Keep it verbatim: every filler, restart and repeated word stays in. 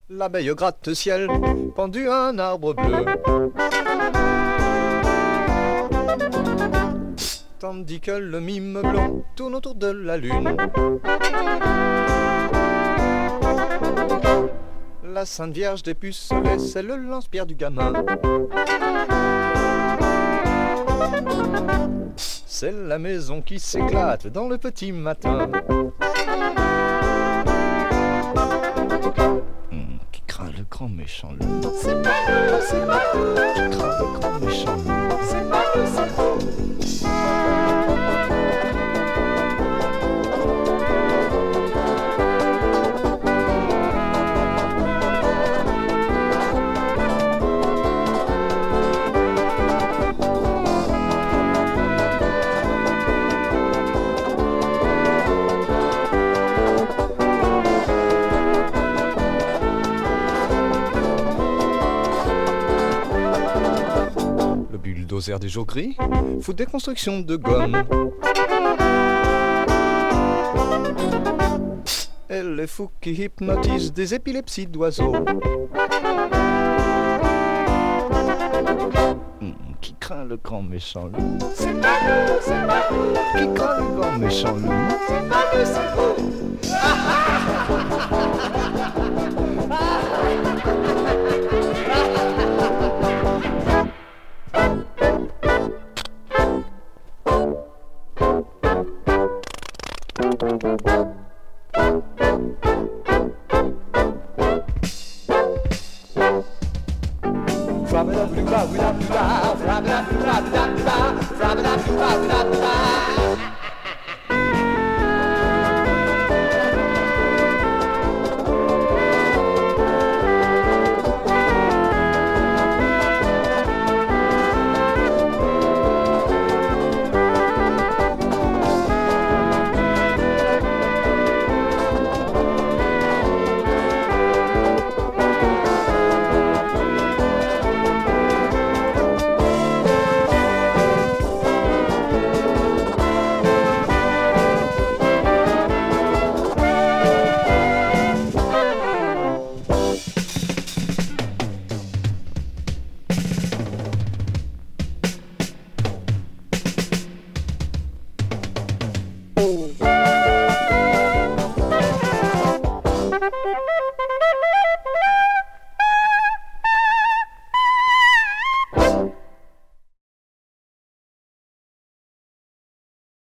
L'abeille gratte-ciel, pendue à un arbre bleu. Tandis que le mime blond tourne autour de la lune. La Sainte Vierge des pucelets, c'est le lance-pierre du gamin. C'est la maison qui s'éclate dans le petit matin. Mmh, qui craint le grand méchant loup. C'est pas eux, c'est pas eux. Qui craint le grand méchant loup. C'est pas eux, c'est eux. Bulldozer des jours gris fout des constructions de gomme. Et les fous qui hypnotisent des épilepsies d'oiseaux. Mmh, qui craint le grand méchant loup. C'est pas nous, c'est pas nous. Qui craint le grand méchant loup. C'est pas nous, c'est vous. From